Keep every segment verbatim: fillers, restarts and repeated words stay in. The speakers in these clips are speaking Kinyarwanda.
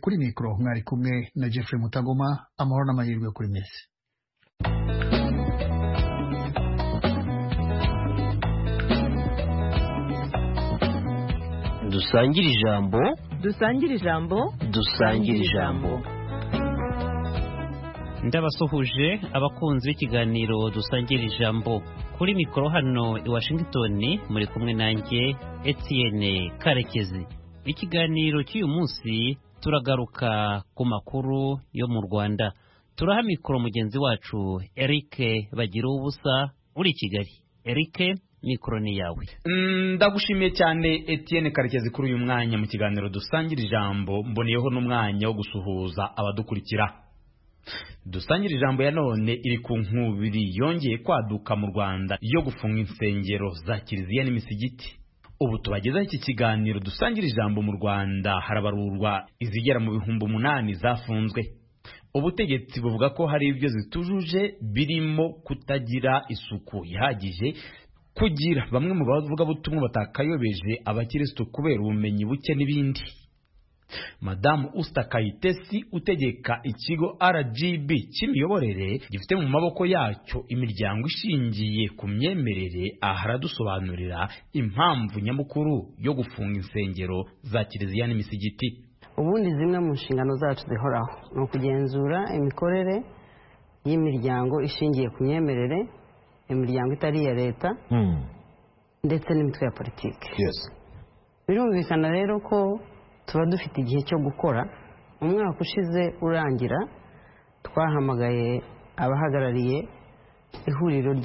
kuri mikoro mwari kumwe na Jeffrey Mutagoma. Amahoro n'amahirwe kuri mwese. Dusangire ijambo dusangire ijambo dusangire ijambo ndabasuhuje abakunzi b'ikiganiro dusangira ijambo kuri mikoro hano i Washington muri kumwe nanjye Etienne Karekezi. Ikiganiro cy'uyu munsi turagaruka ku makuru yo mu Rwanda. Turaha mikoro mugenzi wacu Eric Bagira ubusa uri Kigali. Eric, mikoro ni yawe. Ndagushimiye cyane Etienne Karekezi kuri uyu mwanya mu kiganiro dusangira ijambo. Mboneyeho n'umwanya wo gusuhuza abadukurikira. Dusangira ijambo ya none iri ku nkubiri yongeye kwaduka mu Rwanda yo gufunga insengero za kiliziya n'imisigiti. Ubu tubagezaho iki kiganiro dusangira ijambo mu Rwanda harabarurwa izigera mu bihumbi umunani zafunzwe. Ubutegetsi buvuga ko hari ibyo zitujuje birimo kutagira isuku ihagije, kugira bamwe mu bavuga butumwa batakayobeje abakristo kubera ubumenyi buke n'ibindi. Madamu Usta Kayitesi utegeka ikigo R G B cy'imiyoborere gifite mu maboko yacyo imiryango ishingiye ku myemerere, aharadusobanurira impamvu nyamukuru yo gufunga insengero za kiliziya n'imisigiti. Ubundi zimwe mu nshingano zacu zihoraho ni ukugenzura imikorere y'imiryango ishingiye ku myemerere, imiryango itari iya leta mm. ndetse n'imitwe ya politiki. Yes. Birumvikana rero ko tuba dufite igihe cyo gukora. Umwaka ushize urangira twahamagaye abahagarariye ihuriro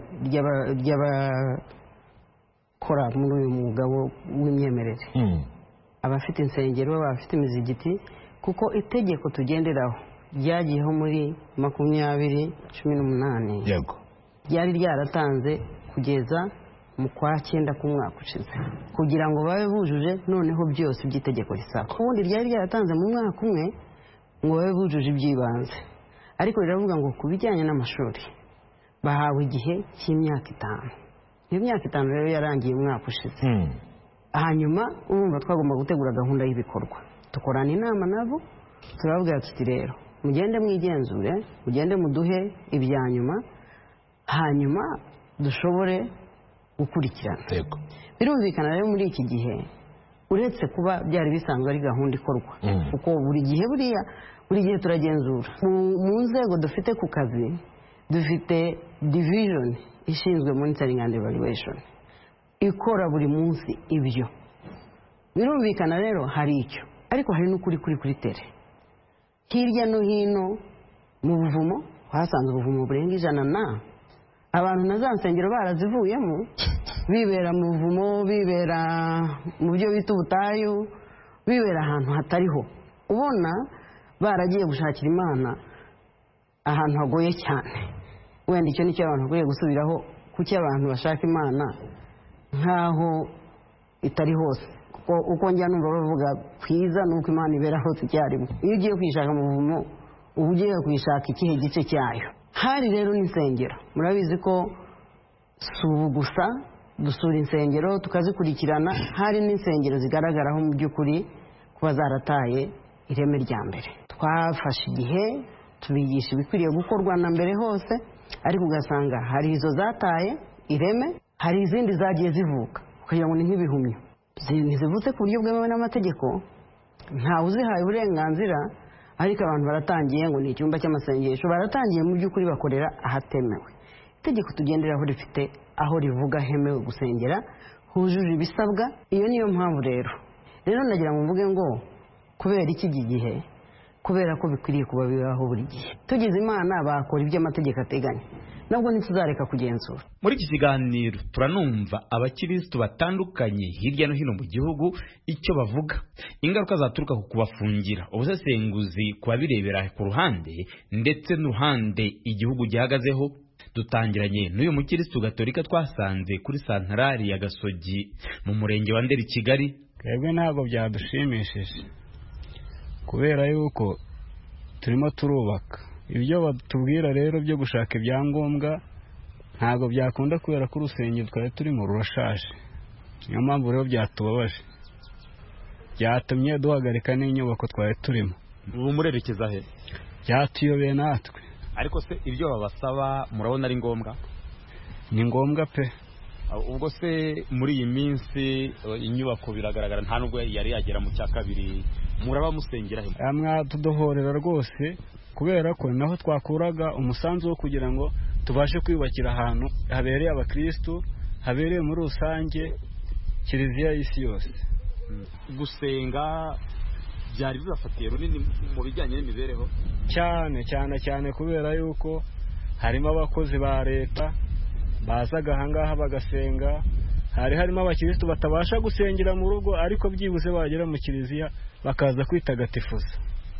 ry'abakora muri uyu mwuga w'imyemerere mm. abafite insengero, abafite imizigiti, kuko itegeko tugenderaho ryagiyeho muri makumyabiri cumi n'umunani yego ryari ryaratanze kugeza mu kwa cyenda k'umwaka ushize kugira ngo babe bujuje noneho byose by'itegeko risaba. Ubundi ryari ryaratanze mu mwaka umwe ngo babe bujuje iby'ibanze, ariko riravuga ngo ku bijyanye n'amashuri bahawe igihe cy'imyaka itanu. Iyo myaka itanu rero yarangiye umwaka ushize hmm. hanyuma urumva twagomba gutegura gahunda y'ibikorwa. Tukorana inama nabo turababwira tuti rero mugende mwigenzure, mugende muduhe ibya nyuma, hanyuma dushobore gukurikirana. Birumvikana rero muri iki gihe uretse kuba byari bisanzwe ari gahunda ikorwa mm. kuko buri gihe buriya buri gihe turagenzura mu nzego dufite ku kazi. Dufite division ishinzwe monitoring and evaluation ikora buri munsi ibyo. Birumvikana rero hari icyo, ariko hari n'ukuri kuri kuri tere hirya no hino mu buvumo. Hasanzwe ubuvumo burenga ijana na abantu na za nsengero barazivuyemo bibera mu buvumo, bibera mu byo bita ubutayu, bibera ahantu hatariho. Ubona baragiye gushakira Imana ahantu hagoye cyane. Wenda icyo nicyo abantu bakwiye gusubiraho, kuki abantu bashaka Imana nkaho itari hose. Kuko uko njya numva bavuga kwiza nuko Imana ibera hose icyarimwe. Iyo ugiye kwishaka mu buvumo uba ugiye kwishaka ikihe gice cyayo. Hari rero n'insengero, murabizi ko si ubu gusa dusura insengero tukazikurikirana. Hari n'insengero zigaragaraho mu by'ukuri kuba zarataye ireme rya mbere. Twafashe igihe tubigisha ibikwiriye gukorwa na mbere hose, ariko ugasanga hari izo zataye ireme, hari izindi zagiye zivuka kugira ngo ni nk'ibihumyo ntizivutse ku buryo bwemewe n'amategeko, ntawe uzihaye uburenganzira, ariko abantu baratangiye ngo ni icyumba cy'amasengesho. Baratangiye mu by'ukuri bakorera ahatemewe. Itegeko tugenderaho rifite aho rivuga hemewe gusengera, hujuje ibisabwa. Iyo niyo mpamvu rero rero nagira ngo mvuge ngo kubera iki gihe, kubera ko bikwiriye kuba bibaho buri gihe. Tugize Imana bakora ibyo amategeko ateganya, nabwo ntituzareka kugenzura. Muri iki kiganiro turanumva abakristo batandukanye hirya no hino mu gihugu icyo bavuga, ingaruka zaturuka ku kubafungira, ubusesenguzi kubabirebera ku ruhande ndetse n'uruhande igihugu gihagazeho. Dutangiranye n'uyu mukristo gatolika twasanze kuri santarari ya Gasogi mu murenge wa Nderi Kigali. Twebwe ntabwo byadushimishije kubera yuko turimo turubaka. Ibyo batubwira rero byo gushaka ibyangombwa ntabwo byakunda kubera ko urusengero twari turimo rurashaje. Niyo mpamvu rero byatubabaje. byatumye duhagarika n'inyubako twari turimo. ubu murerekeza he? Byatuyobeye natwe. Ariko se ibyo babasaba murabona ari ngombwa? Ni ngombwa pe. Ubwo se muri iyi minsi inyubako biragaragara nta nubwo yari yagera mu cya kabiri, muraba musengera he? Amwa tudohorera rwose kubera ko naho twakuraga umusanzu wo kugira ngo tubashe kwiyubakira ahantu habereye abakristo, habereye muri rusange kiliziya y'isi yose. Gusenga byari bibafatiye runini mu bijyanye n'imibereho? Cyane cyane cyane kubera yuko harimo abakozi ba leta bazaga ahangaha bagasenga, hari harimo abakristo batabasha gusengera mu rugo ariko byibuze bagera mu kiliziya bakaza kwitagatifuza.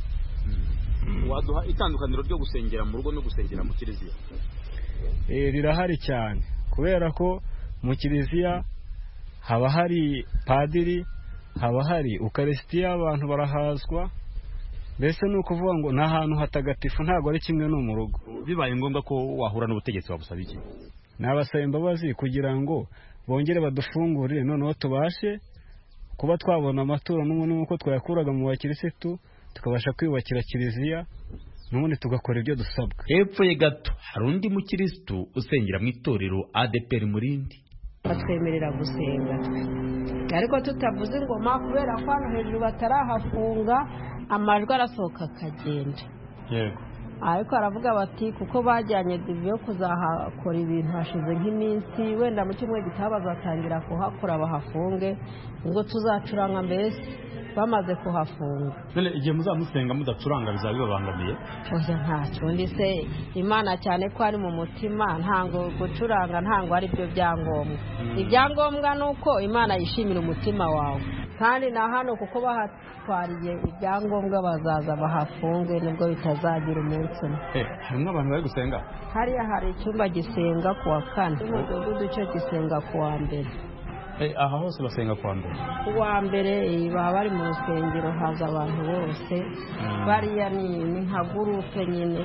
Waduha itandukaniro ryo gusengera mu rugo no gusengera mu kiliziya? Eh rirahari cyane kubera ko mu kiliziya haba hari padiri, haba hari ukarisitiya, abantu barahazwa, mbese ni ukuvuga ngo nta hantu hatagatifu ntabwo ari kimwe no mu rugo. Bibaye ngombwa ko wahura n'ubutegetsi wabusaba iki? Nabasaba imbabazi kugira ngo bongere badufungurire noneho tubashe kuba twabona amaturo n'ubundi nk'uko twayakuraga mu bakirisitu tukabasha kwiyubakira kiliziya n'ubundi tugakora ibyo dusabwa. Hepfo ye gato hari undi mukirisitu usengera mu itorero A D P R Murindi. Batwemerera gusenga ariko tutavuze ingoma kubera ko hano hejuru batarahafunga amajwi arasohoka akagenda. Yego. Ariko aravuga bati kuko bajyanye divyo kuzahakora ibintu hashize nk'iminsi wenda mu cyumwe gitabaza batangira kuhakora bahafunge ngo tuzacuranga mbese bamaze kuhafunga. None igihe muzamusenga mudacuranga bizaba bibabangamiye? Oya ntacyo ndi se Imana cyane ko ari mu mutima ntango gucuranga ntango ari byo byangombwa. Ibyangombwa nuko Imana yishimira umutima wawe kandi na hano kuko bahatwariye ibyangombwa bazaza bahafunge nibwo bitazagira umunsi umwe. Eh harimo abantu bari gusenga? Hariya hari icyumba gisenga ku wa kane umudugudu cyo gisenga ku wa mbere. Eh aha hose basenga ku wa mbere? Ku wa mbere baba bari mu rusengero haza abantu bose bariya ni nka gurupe nyine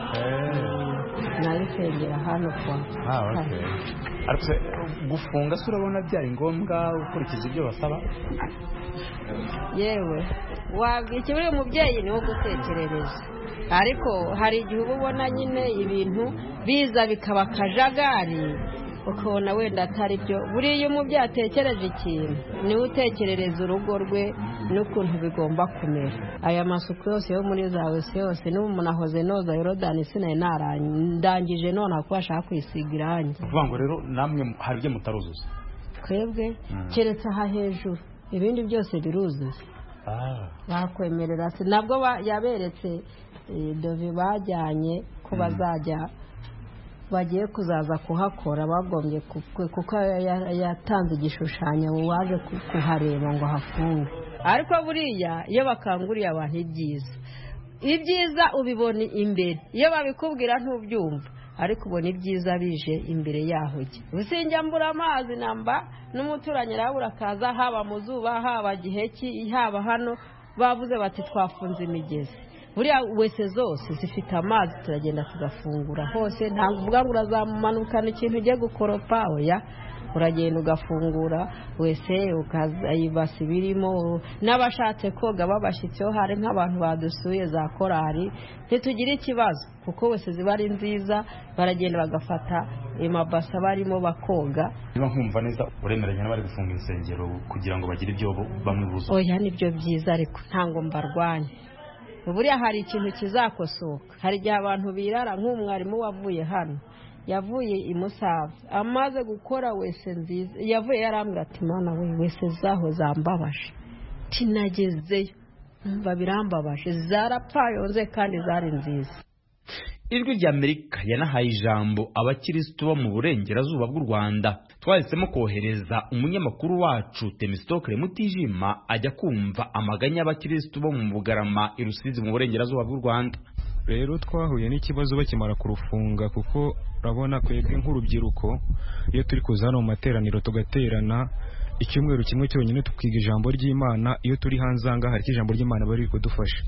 narisengera hano kwa. Ah okay. Ariko gufunga se urabona byari ngombwa ukurikije ibyo basaba? Yewe wabwiye ikibiri umubyeyi niwo gutekerereza ariko hari igihe ubona nyine ibintu biza bikaba kajagari ukabona wenda atari byo. Buriya umubyeyi atekereje ikintu niwe utekerereza urugo rwe n'ukuntu bigomba kumera. Aya masuku yose yo muri za wese yose n'ubu umuntu ahoze noza Yorodani sinaye narandangije none akubasha kwisiga irangi. Kuvuga ngo rero namwe hari ibyo mutaruzuza? Twebwe keretse aha hejuru ibindi byose biruzuye. Ah. Bakwemerera se nabwo yaberetse dovi bajyanye ko bazajya bagiye kuzaza kuhakora bagombye kuko yatanze igishushanyo waje kuhareba ngo hafunge. Ariko buriya iyo bakanguriye abantu ibyiza ibyiza ubibona imbere, iyo babikubwira ntubyumva ariko ubona ibyiza bije imbere yaho jye. Usinjya mbura amazi namba n'umuturanyi arabura kaza haba mu zuba haba giheki haba hano bavuze bati twafunze imigezi. Buriya wese zose zifite amazi turagenda tugafungura hose ntabwo uvuga ngo urazamumanukana ikintu ugiye gukoropa oya uragenda ugafungura wese ukazayibasi birimo n'abashatse koga babashyitseho hari nk'abantu badusuye za korari ntitugire ikibazo kuko wese ziba ari nziza baragenda bagafata amabasa barimo bakoga. Niba nkumva neza uremeranya n'abari gufunga insengero kugira ngo bagire ibyo bamwe buzo? Oya nibyo byiza ariko ntango mbarwanye. Buriya hari ikintu kizakosoka. Hari igihe abantu birara nk'umwarimu wavuye hano yavuye i Musave amaze gukora wese nziza yavuye yarambwira ati mana we wese zaho zambabaje tinagezeyo mba birambabaje zarapfayonze kandi zari nziza. Ijwi rya Amerika yanahaye ijambo abakirisitu bo mu burengerazuba bw'u Rwanda. Twahisemo kohereza umunyamakuru wacu Temistokle Mutijima ajya kumva amaganya y'abakirisitu bo mu Bugarama i Rusizi mu burengerazuba bw'u Rwanda. Rero twahuye n'ikibazo bakimara kurufunga kuko urabona kwebwe nk'urubyiruko iyo turi kuza hano mu materaniro tugaterana icyumweru kimwe cyonyine tukiga ijambo ry'Imana, iyo turi hanze anga hari ijambo ry'Imana bari kudufasha.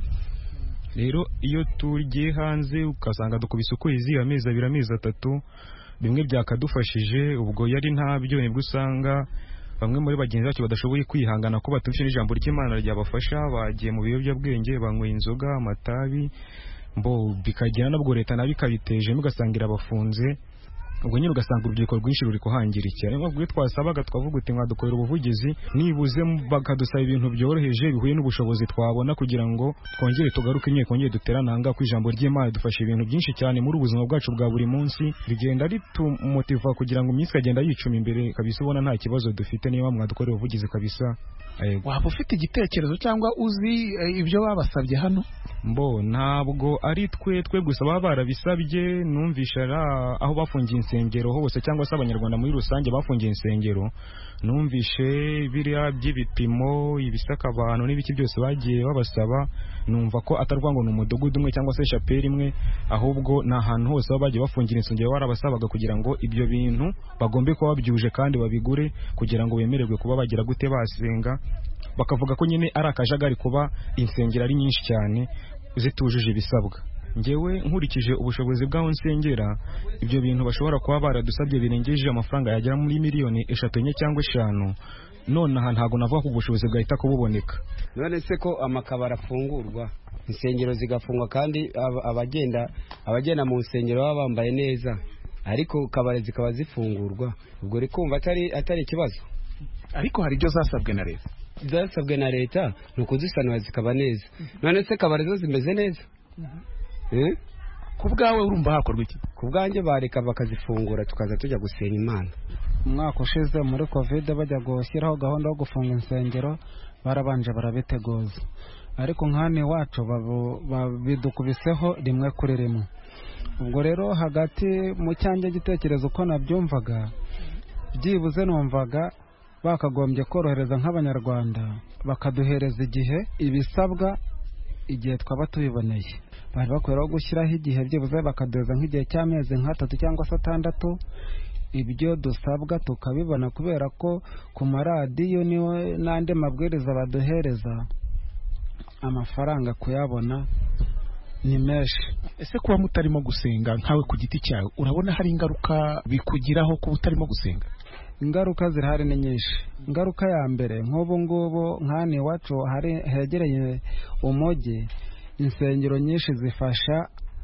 Rero iyo tugiye hanze ukasanga dukubise ukwezi amezi abiri amezi atatu bimwe byakadufashije ubwo yari ntabyo nibwo usanga bamwe muri bagenzi bacu badashoboye kwihangana ko batumvise n'ijambo ry'Imana ryabafasha, bagiye mu biyobyabwenge, banyweye inzoga, amatabi, mbo bikagera nabwo leta nabikabiteje mugasangira abafunze, ubwo nyine ugasanga urubyiruko rwinshi ruri kuhangirikira. Niyo mpamvu twasabaga twavuga uti mwadukorera ubuvugizi nibuze bakadusaba ibintu byoroheje bihuye n'ubushobozi twabona kugira ngo twongere tugaruke nyine twongere duterananga ku ijambo ry'Imana. Dufasha ibintu byinshi cyane muri ubuzima bwacu bwa buri munsi, bigenda ritumotiva kugira ngo iminsi ikagenda yicuma imbere kabisa, ubona nta kibazo dufite. Niyo mpamvu mwadukorera ubuvugizi kabisa. Waba ufite igitekerezo cyangwa uzi ibyo babasabye hano? Mbo ntabwo ari twe twe gusa baba barabisabye, numvisha aho bafungiye insengero hose cyangwa se abanyarwanda muri rusange bafungiye insengero, numvishe biriya by'ibipimo, ibisaka abantu n'ibiki byose bagiye babasaba, numva ko atarwa ngo ni umudugudu umwe cyangwa se chapelle imwe, ahubwo ni ahantu hose baba bagiye bafungira insengero barabasabaga kugira ngo ibyo bintu bagombe kuba babyuje kandi babigure kugira ngo bemererwe kuba bagira gute basenga. Bakavuga ko nyine ari akajagari kuba insengero ari nyinshi cyane zitujuje ibisabwa. Ngewe nkurikije ubushobozi bw'aho nsengera, ibyo bintu bashobora kuba baradusabye birengeje amafaranga yagera muri miliyoni eshatu enye cyangwa eshanu, none aha ntago navuga ko ubushobozi bwahita kububoneka. None se ko amakabara afungurwa, insengero zigafungwa, kandi abagenda abagenda mu nsengero baba bambaye neza, ariko kabare zikaba zifungurwa, ubwo rikumva atari atari ikibazo. Ariko hari ibyo zasabwe na leta zasabwe na leta ni ukuzisanura zikaba neza. None se kabare zo zimeze neza? Eh? Ku bwawe urumva hakorwa iki? Ku bwanjye bareka bakazifungura tukaza tujya gusenga Imana. Umwaka ushize muri covid bajya gushyiraho gahunda yo gufunga insengero, barabanje barabiteguza, ariko nk'ane wacu bidukubiseho rimwe kuri rimwe. Ubwo rero hagati mu cyanjye gitekerezo uko nabyumvaga, byibuze numvaga bakagombye korohereza nk'abanyarwanda bakaduhereza igihe ibisabwa igihe twaba tubiboneye. Bari bakwiriye gushyiraho igihe byibuze bakaduhereza nk'igihe cy'amezi nk'atatu cyangwa se atandatu, ibyo dusabwa tukabibona, kubera ko ku maradiyo niwe n'andi mabwiriza baduhereza amafaranga kuyabona ni menshi. Ese kuba mutarimo gusenga nkawe ku giti cyawe, urabona hari ingaruka bikugiraho kuba utarimo gusenga? Ingaruka zirahari ni nyinshi. Ingaruka ya mbere, nk'ubu ngubu nk'ani iwacu hari hegereye umujyi, insengero nyinshi zifasha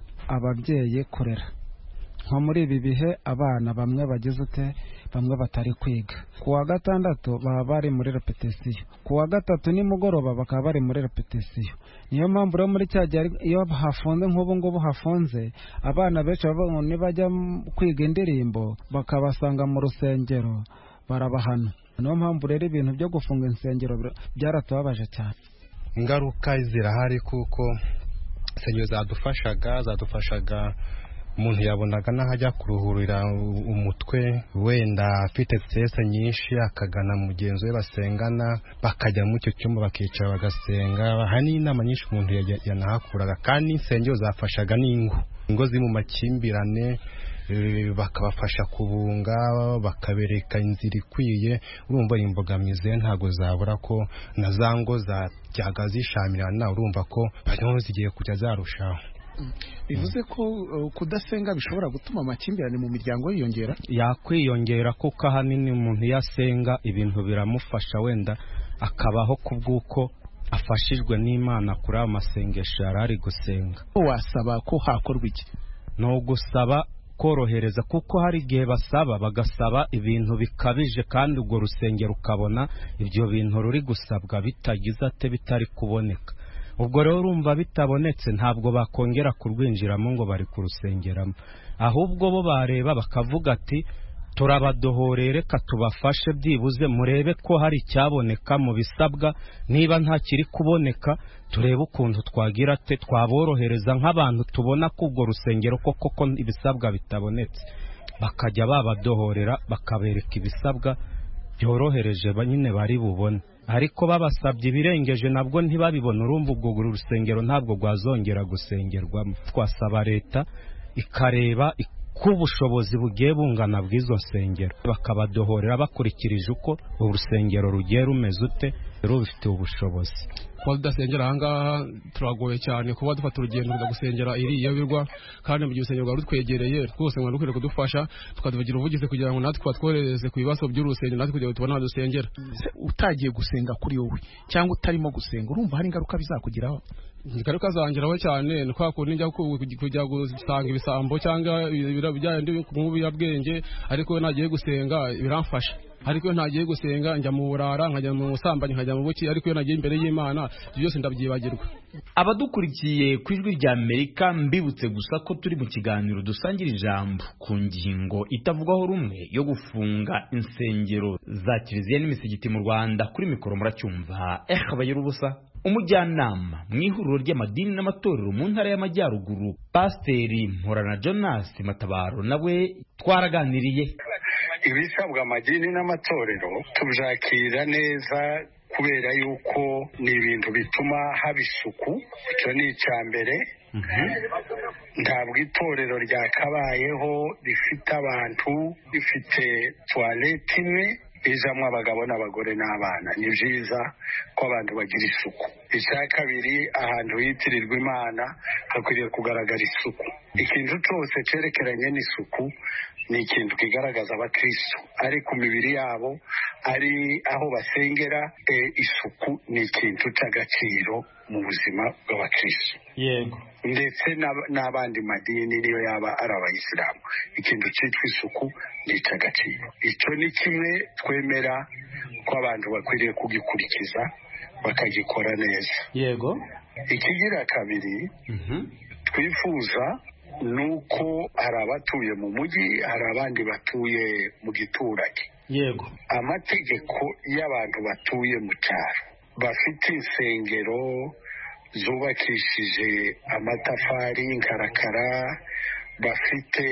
ababyeyi kurera. Nko muri ibi bihe abana bamwe bagize ute, bamwe batari kwiga, ku wa gatandatu baba bari muri repetition, ku wa gatatu nimugoroba bakaba bari muri repetition. Niyo mpamvu rero muri cya gihe iyo hafunze nk'ubu ngubu hafunze, abana benshi baba nibajya kwiga indirimbo bakabasanga mu rusengero barabahana. Niyo mpamvu rero ibintu byo gufunga insengero byaratubabaje cyane. Ingaruka zirahari kuko insengero zadufashaga zadufashaga umuntu yabonaga n'ahajya kuruhurira umutwe, wenda afite stress nyinshi akagana mugenzi we basengana, bakajya mu cyo cyumba bakicara bagasenga. Aha ni inama nyinshi umuntu yanahakuraga, kandi insengero zafashaga n'ingo ingo ziri mu makimbirane, bakabafasha kubunga, bakabereka inzira ikwiye. Urumva imbogamizi ntago zabura ko na zango zajyaga zishamirana, urumva ko banyone zigiye kujya zarushaho. Bivuze ko kudasenga bishobora gutuma amakimbirane mu miryango yiyongera? Yakwiyongera kuko ahanini umuntu yasenga ibintu biramufasha, wenda akabaho kubw'uko afashijwe n'Imana kuri amasengesho yarari gusenga. Wasaba ko hakorwa iki? No gusaba korohereza, kuko hari igihe basaba bagasaba ibintu bikabije, kandi ubwo rusengero ukabona ibyo bintu ruri gusabwa bitagize ate bitari kuboneka. Ubwo rero urumva bitabonetse ntabwo bakongera kurwinjiramo ngo bari kurusengeramo, ahubwo bo bareba bakavuga ati turabadohorere, reka tubafashe byibuze murebe ko hari icyaboneka mu bisabwa, niba nta kiri kuboneka turebe ukuntu twagira te twaborohereza nk'abantu tubona ko ubwo rusengero koko ko ibisabwa bitabonetse, bakajya babadohorera bakabereka ibisabwa byorohereje banyine bari bubone. Ariko babasabye ibirengeje nabwo ntibabibona, urumva ubwo rusengero ntabwo rwazongera gusengerwamo. Twasaba leta ikareba ko ubushobozi bugiye bungana bw'izo nsengero, bakabadohorera bakurikirije uko urusengero rugiye rumeze ute, rero bifite ubushobozi. kuba tudasengera ahangaha turagoye cyane kuba dufata urugendo kujya gusengera iriya birwa, kandi mu gihe urusengero rwari rutwegereye rwose mwari rukwiriye kudufasha tukaduvugira ubuvugizi kugira ngo natwe twatwohereze ku bibazo by'urusengero natwe kugira ngo tubone aho dusengera. Utagiye gusenga kuri wowe cyangwa utarimo gusenga urumva hari ingaruka bizakugiraho? Ingaruka zangiraho cyane ni kwa kundi njya kujya gusanga ibisambo cyangwa ibijyanye n'ibiyobyabwenge, ariko nagiye gusenga biramfasha. Ariko ntagiye gusenga njya mu burara, nkajya mu busambanyi, nkajya mu buki, ariko iyo nagiye imbere y'Imana byose ndabyibagirwa. Abadukurikiye ku ijwi rya Amerika, mbibutse gusa ko turi mu kiganiro dusangira ijambo ku ngingo itavugwaho rumwe yo gufunga insengero za Kiliziya n'imisigiti mu Rwanda. Kuri mikoro muracyumva eh abayira ubusa, umujyanama mu ihuriro ry'amadini n'amatorero mu ntara y'Amajyaruguru, Pasiteri Mporana Jonas Matabaro, nawe twaraganiriye. Ibisabwa amadini n'amatorero tubyakira neza kubera yuko ni ibintu bituma haba isuku. Icyo ni icya mbere. Ntabwo itorero ryakabayeho rifite abantu rifite tuwarete imwe ijamwo abagabo n'abagore n'abana. Ni byiza ko abantu bagira isuku. Icya kabiri, ahantu hitirirwa Imana hakwiriye kugaragara isuku. Ikintu cyose cyerekeranye n'isuku ni ikintu kigaragaza abakristo, ari ku mibiri yabo, ari aho basengera. E, isuku ni ikintu cy'agaciro mu buzima bw'abakristo. Yego. Ndetse n'abandi madini niyo yaba ari abayisilamu, ikintu cyitwa isuku ni icy'agaciro. Icyo ni kimwe twemera ko abantu bakwiriye kugikurikiza bakagikora neza. Yego. Ikigira kabiri, twifuza nuko hari abatuye mu mujyi, hari abandi batuye mu giturage. Yego. Amategeko y'abantu batuye mu cyaro bafite insengero zubakishije amatafari y'inkarakara, bafite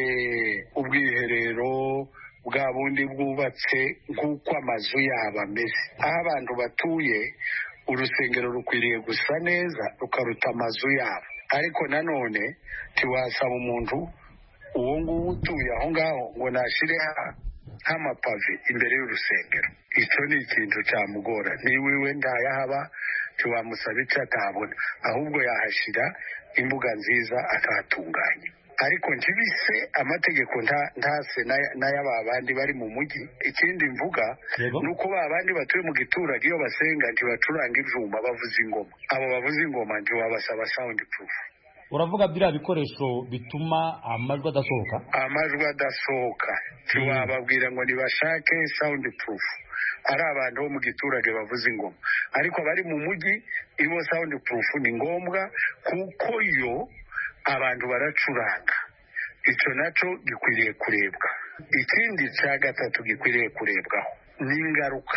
ubwiherero bwa bundi bwubatse nk'uko amazu yabo ameze. Aho abantu batuye, urusengero rukwiriye gusa neza rukaruta amazu yabo. Ariko nanone tiwasaba umuntu uwo nguwo utuye aho ngaho ngo nashyire nk'amapave imbere y'urusengero. Icyo ni ikintu cyamugora. Niba iwe ndayahaba tiwamusaba icyo atabona, ahubwo yahashyira imbuga nziza akahatunganya. Ariko ntibise amategeko ntase n'ay'aba bandi bari mu mujyi. Ikindi mvuga ni uko ba bandi batuye mu giturage iyo basenga ntibacuranga ibyuma, bavuza ingoma. Abo bavuza ingoma ntiwabasaba sound proof. Uravuga biriya bikoresho bituma amajwi adasohoka? Amajwi adasohoka tiwababwira ngo nibashake sound proof. Ari abantu bo mu giturage bavuza ingoma, ariko bari mu mujyi ibo sound proof ni ngombwa kuko yo abantu baracuranga. Icyo nacyo gikwiriye kurebwa. Ikindi cya gatatu gikwiriye kurebwaho ni ingaruka,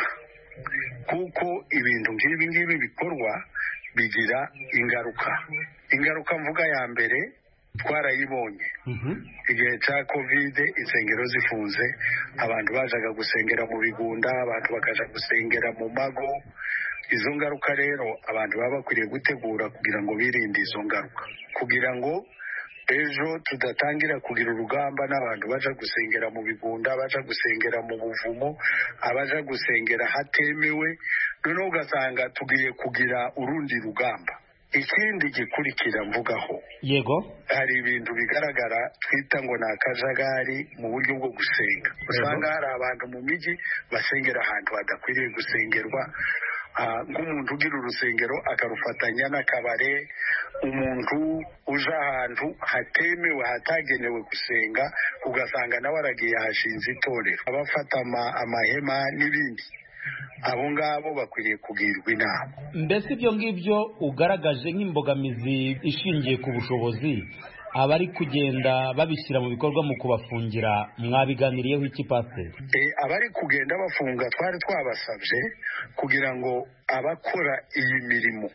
kuko ibintu nk'ibi ngibi bikorwa bigira ingaruka. Ingaruka mvuga ya mbere twarayibonye igihe cya kovide, insengero zifunze, abantu bajaga gusengera mu bigunda, abantu bakaja gusengera mu mago. Izo ngaruka rero abantu baba bakwiriye gutegura kugira ngo birinde izo ngaruka, kugira ngo ejo tudatangira kugira urugamba n'abantu baja gusengera mu bigunda, baja gusengera mu buvumo, abaja gusengera hatemewe, noneho ugasanga tugiye kugira urundi rugamba. Ikindi gikurikira mvugaho, yego, hari ibintu bigaragara twita ngo ni akajagari mu buryo bwo gusenga. Usanga hari abantu mu mijyi basengera ahantu hadakwiriye gusengerwa, nk'umuntu ugira urusengero akarufatanya n'akabare. Umuntu uje ahantu hatemewe hatagenewe gusenga, ugasanga nawe aragiye hashinze itorero, abafata amahema n'ibindi. Abo ngabo bakwiriye kugirwa inama. Mbese ibyo ngibyo ugaragaje nk'imbogamizi ishingiye ku bushobozi, abari kugenda babishyira mu bikorwa mu kubafungira, mwabiganiriyeho iki Pasiteri? E, abari kugenda bafunga twari twabasabye kugira ngo abakora iyi mirimo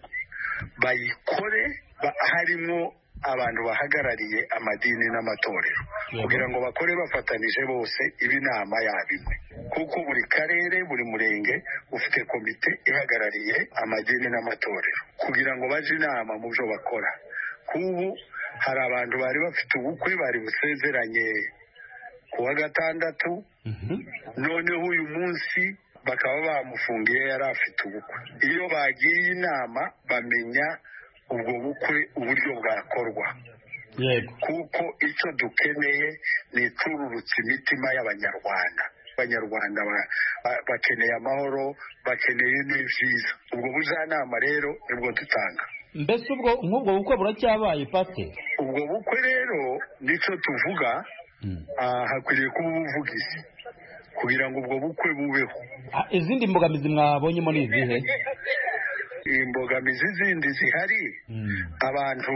bayikore harimo abantu bahagarariye amadini n'amatorero, kugira ngo bakore bafatanije bose ibi nama yabimwe, kuko buri karere, buri murenge ufite komite ihagarariye amadini n'amatorero kugira ngo baje inama mu byo bakora. Kubu hari abantu bari bafite ubukwe bari busezeranye kuwa gatandatu, noneho uyu munsi bakaba bamufungiye yari afite ubukwe. Iyo bagiye inama bamenya ubwo bukwe uburyo bwakorwa, kuko icyo dukeneye ni itururutse imitima y'abanyarwanda. Abanyarwanda bakeneye amahoro, bakeneye n'ibyiza. Ubwo bujyanama rero nibwo dutanga. Mbese ubwo nk'ubwo bukwe buracyabaye pate? Ubwo bukwe rero nicyo tuvuga, hakwiriye kuba ubuvugizi kugira ngo ubwo bukwe bubeho. Izindi mbogamizi mwabonyemo ni izihe? Imbogamizi zindi zihari, abantu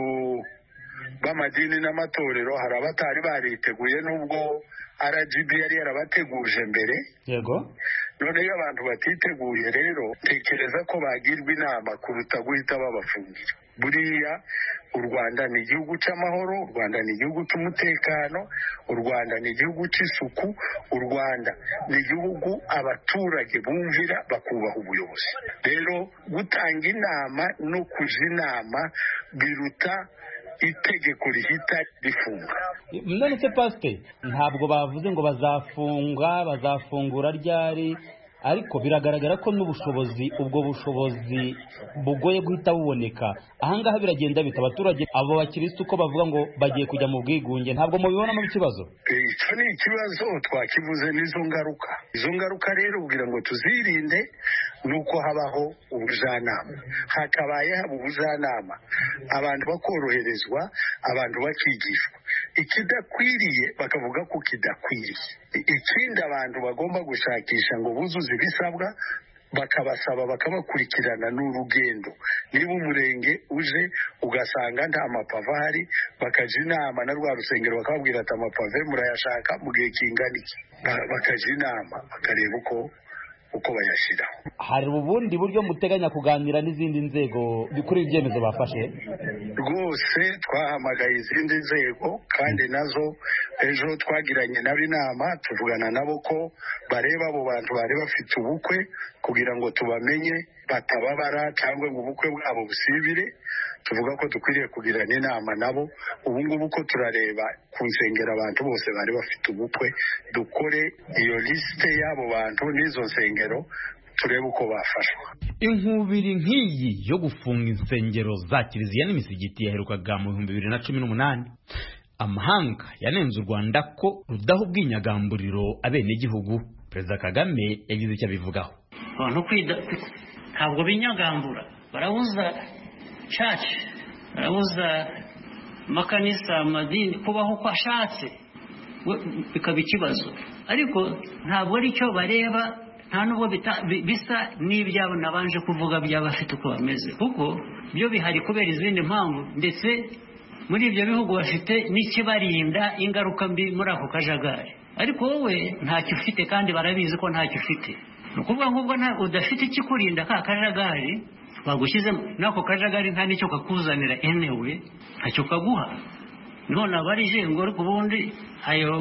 b'amadini n'amatorero hari abatari bariteguye, nubwo R G B yari yarabateguje mbere. Yego. None iyo abantu batiteguye rero, tekereza ko bagirwa inama kuruta guhita babafungira. Buriya u Rwanda ni igihugu cy'amahoro, u Rwanda ni igihugu cy'umutekano, u Rwanda ni igihugu cy'isuku, u Rwanda ni igihugu abaturage bumvira bakubaha ubuyobozi. Rero gutanga inama no kuja inama biruta itegeko rihita rifunga. None se pasite, ntabwo bavuze ngo bazafunga bazafungura ryari, ariko biragaragara ko n'ubushobozi ubwo bushobozi bugoye guhita buboneka. Ahangaha biragenda bita abaturage abo bakirisitu ko bavuga ngo bagiye kujya mu bwigunge, ntabwo mubibonamo ikibazo? Icyo ni ikibazo twakivuze n'izo ngaruka. Izo ngaruka rero kugira ngo tuzirinde nuko habaho ubujyanama. Hakabaye haba ubujyanama, abantu bakoroherezwa, abantu bakigishwa ikidakwiriye bakavuga ko kidakwiriye. Ikindi abantu bagomba gushakisha ngo buzuze ibisabwa, bakabasaba bakabakurikirana n'urugendo. Niba umurenge uje ugasanga nta mapave ahari, bakaja inama na rwa rusengero bakababwira ati amapave murayashaka mu gihe kingana iki, bakaja inama bakareba uko uko bayashyiraho. Hari ubundi buryo muteganya kuganira n'izindi nzego kuri ibyemezo bafashe? Rwose twahamagaye izindi nzego kandi nazo ejo twagiranye nabo inama, tuvugana nabo ko bareba abo bantu bari bafite ubukwe kugira ngo tubamenye batababara cyangwa ngo ubukwe bwabo busibire. Tuvuga ko dukwiriye kugirana inama nabo. Ubu ngubu ko turareba ku nsengero abantu bose bari bafite ubukwe, dukore iyo lisite y'abo bantu n'izo nsengero turebe uko bafashwa. Inkubiri nk'iyi yo gufunga insengero za kiliziya n'imisigiti yaherukaga mu bihumbi bibiri na cumi n'umunani. Amahanga yanenze u Rwanda ko rudaha ubwinyagamburiro abenegihugu. Perezida Kagame yagize icyo abivugaho. Abantu kwida ntabwo binyagambura, barabuza church, barabuza makanisa, amadini kubaho uko ashatse, bikaba ikibazo. Ariko ntabwo ari cyo bareba, nta nubwo bisa n'ibyabo nabanje kuvuga by'abafite uko bameze, kuko byo bihari kubera izindi mpamvu, ndetse muri ibyo bihugu bafite n'ikibarinda ingaruka mbi muri ako kajagari. Ariko wowe ntacyo ufite kandi barabizi ko ntacyo ufite. Ni ukuvuga ngo ubwo udafite ikikurinda ka kajagari bagushyizemo, n'ako kajagari nta n'icyo kakuzanira enewe, ntacyo kaguha. None abarije ngo ariko ubundi ayo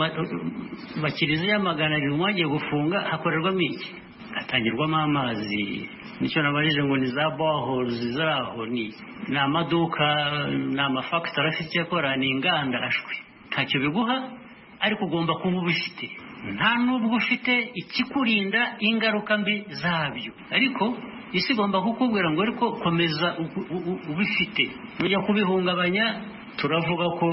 bakiriziya magana arindwi mwagiye gufunga hakorerwamo iki? Hatangirwamo amazi. Nicyo nabarije ngo ni za boreholes ziraho, ni ni amaduka, ni amafactory afite yakora, ni inganda ashwi. Ntacyo biguha, ariko ugomba kuba ubifite. Nta nubwo ufite ikikurinda ingaruka mbi zabyo. Ariko isi igomba kukubwira ngo ariko komeza ubifite. Ujya kubihungabanya, turavuga ko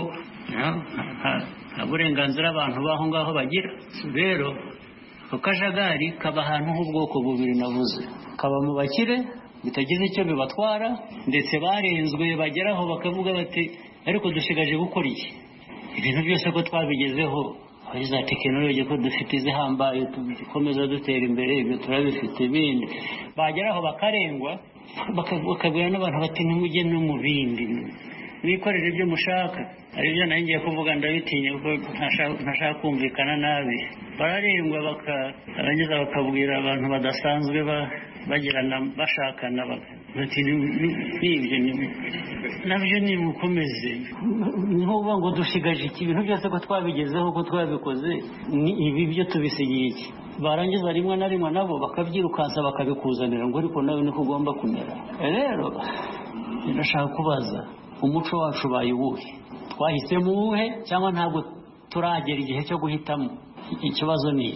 nta burenganzira abantu baho ngaho bagira. Rero ako kajagari kaba ahantu h'ubwoko bubiri navuze. Kaba mu bakire bitagize icyo bibatwara, ndetse barenzwe bageraho bakavuga bati ariko dushigaje gukora iki? Ibintu byose ko twabigezeho, hari za tekinoloji ko dufite izihambaye, dukomeza dutera imbere, ibyo turabifite. Ibindi bageraho bakarengwa, bakabwira n'abantu bati ntimujye no mu bindi, mwikorere ibyo mushaka. Ari byo nari ngiye kuvuga, ndabitinya kuko ntashaka kumvikana nabi. Bararengwa bakarangiza bakabwira abantu badasanzwe bagirana bashakana bati n'ibyo nabyo nimukomeze. Niho uvuga ngo dushigaje iki? Ibintu byose ko twabigezeho, ko twabikoze, ibi byo tubisigiye iki? Barangiza rimwe na rimwe nabo bakabyirukansa bakabikuzanira ngo ariko nawe niko ugomba kumera. Rero ndashaka kubaza, umuco wacu ubaye uwuhe? Twahisemo uwuhe cyangwa ntabwo turagera igihe cyo guhitamo? Ikibazo ni iki.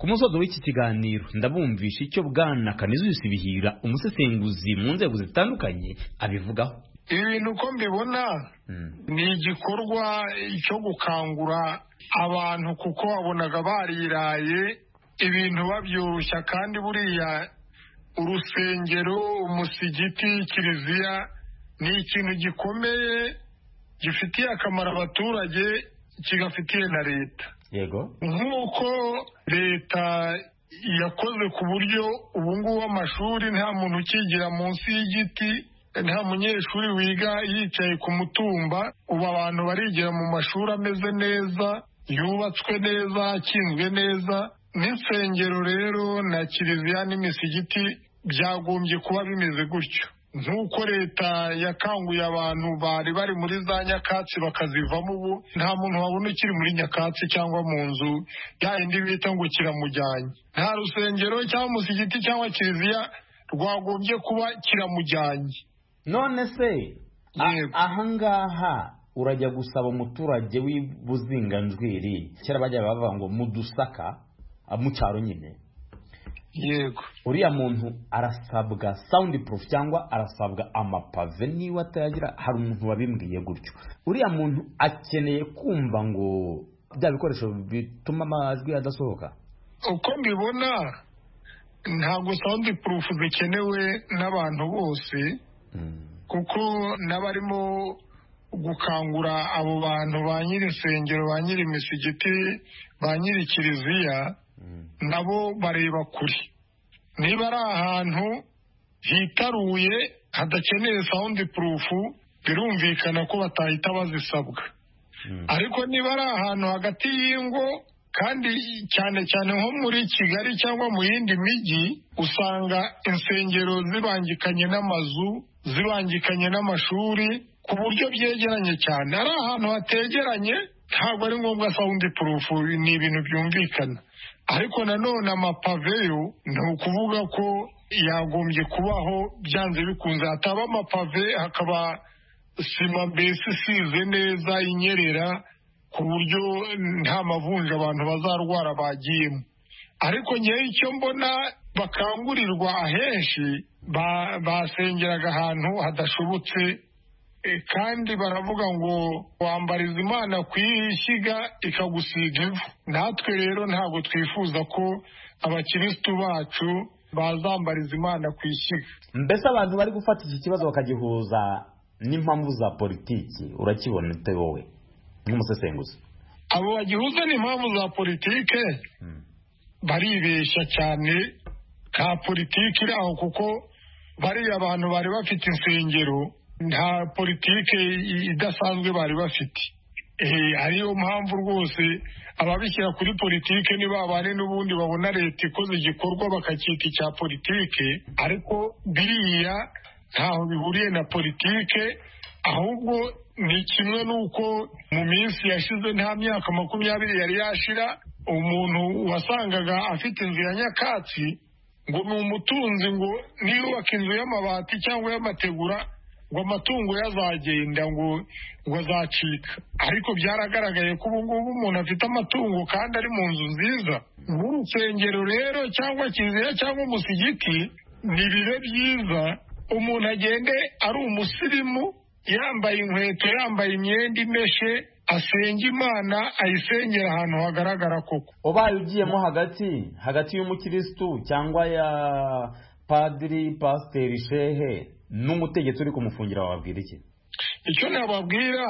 ku musozo w'iki kiganiro ndabumvisha icyo Bwana Canisius Bihira umusesenguzi mu nzego zitandukanye abivugaho. Ibi bintu uko mbibona ni igikorwa cyo gukangura abantu kuko wabonaga bariraye ibintu babyoshya, kandi buriya urusengero, umusigiti, kiliziya ni ikintu gikomeye gifitiye akamaro abaturage, kigafitiye na leta. Yego, nk'uko leta yakoze ku buryo ubu ngubu amashuri nta muntu ukigira munsi y'igiti, nta munyeshuri wiga yicaye ku mutumba, ubu abantu barigira mu mashuri ameze neza, yubatswe neza, akinzwe neza. N'insengero rero na kiliziya n'imisigiti byagombye kuba bimeze gutyo, nk'uko leta yakanguye abantu bari bari muri za nyakatsi bakazivamo. Ubu nta muntu wabona ukiri muri nyakatsi cyangwa mu nzu ya yindi bita ngo kiramujyanye. Nta rusengero cyangwa umusigiti cyangwa kiliziya rwagombye kuba kiramujyanye. None se ahangaha urajya gusaba umuturage w'Ibuzinganjwiri, kera bajya bavuga ngo mudusaka mu cyaro nyine, yego, uriya muntu arasabwa soundproof cyangwa arasabwa amapave niba atayagira? Hari umuntu wabimbwiye gutyo. Uriya muntu akeneye kumva ngo bya bikoresho bituma amajwi adasohoka. Uko mbibona ntabwo soundproof bikenewe n'abantu bose, kuko n'abarimo gukangura abo bantu ba nyiri insengero, ba nyiri imisigiti, ba nyiri kiliziya, nabo bareba kure. Niba ari ahantu hitaruye hadakeneye soundproof, birumvikana ko batahita bazisabwa. Ariko niba ari ahantu hagati y'ingo, kandi cyane cyane nko muri Kigali cyangwa mu yindi mijyi, usanga insengero zibangikanye n'amazu, zibangikanye n'amashuri ku buryo byegeranye cyane. Ari ahantu hategeranye ntabwo ari ngombwa soundproof, ni ibintu byumvikana. Ariko nanone amapave yo ni ukuvuga ko yagombye kubaho byanze bikunze. Hataba amapave hakaba sima mbese isize neza inyerera ku buryo nta mavunja abantu bazarwara bagiyemo. Ariko ngewe icyo mbona bakangurirwa ahenshi basengeraga ahantu hadashobotse, kandi baravuga ngo wambariza Imana ku ishyiga ikagusiga ivu. Natwe rero ntabwo twifuza ko abakirisitu bacu bazambariza Imana ku ishyiga. Mbese abantu bari gufata iki kibazo bakagihuza n'impamvu za politiki, urakibona ute wowe nk'umusesenguzi? Abo bagihuza n'impamvu za politike baribeshya cyane. Nta politiki iri aho, kuko bariya abantu bari bafite insengero, nta politike idasanzwe bari bafite. Ariyo mpamvu rwose ababishyira kuri politike ni babane n'ubundi babona leta ikoze igikorwa bakacyita icya politike, ariko biriya ntaho bihuriye na politike. Ahubwo ni kimwe n'uko mu minsi yashize, nta myaka makumyabiri yari yashira, umuntu wasangaga afite inzu ya nyakatsi ngo ni umutunzi, ngo niyubaka inzu y'amabati cyangwa y'amategura ngo amatungo yazagenda, ngo ngo azacika. Ariko byaragaragaye ko ubu ngubu umuntu afite amatungo kandi ari mu nzu nziza. Nk'urusengero rero cyangwa kiliziya cyangwa umusigiti, ni bibe byiza umuntu agende ari umusirimu, yambaye inkweto, yambaye imyenda imeshe, asenga Imana, ayisengera ahantu hagaragara koko. Ubaye ugiyemo hagati hagati y'umukirisitu cyangwa ya padiri, pasiteri, shehe n'umutegetsi uri kumufungira, wababwira iki? Icyo nababwira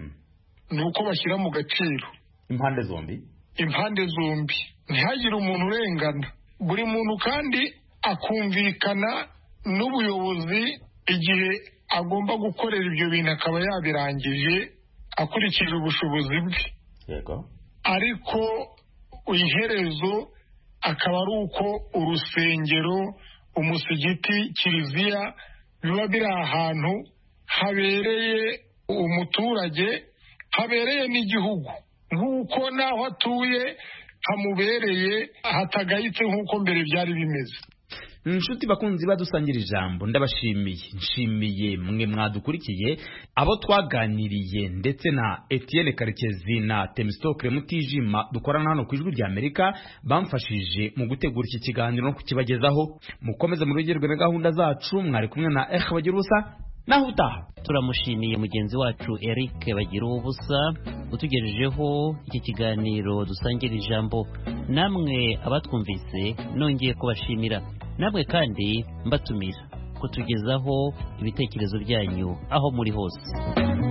ni uko bashyira mu gaciro impande zombi, impande zombi ntihagire umuntu urengana. Buri muntu kandi akumvikana n'ubuyobozi igihe agomba gukorera ibyo bintu, akaba yabirangije akurikije ubushobozi bwe. Yego. Ariko iherezo akaba ari uko urusengero, umusigiti, kiliziya biba biri ahantu habereye umuturage, habereye n'igihugu, nk'uko naho atuye hamubereye, hatagayitse nk'uko mbere byari bimeze. inshuti bakunzi badusangira ijambo ndabashimiye nshimiye mwe mwadukurikiye abo twaganiriye ndetse na Etienne Karekezi na Temistokle Mutijima dukorana hano ku Ijwi rya Amerika bamfashije mu gutegura iki kiganiro no kukibagezaho. Mukomeze mu rugerwe na gahunda zacu, mwari kumwe na Eric Bagirusa naho utaha. Turamushimiye mugenzi wacu Eric Bagirusa utugejejeho iki kiganiro dusangira ijambo. Namwe abatwumvise nongeye kubashimira, namwe kandi mbatumira kutugezaho ibitekerezo byanyu aho muri hose.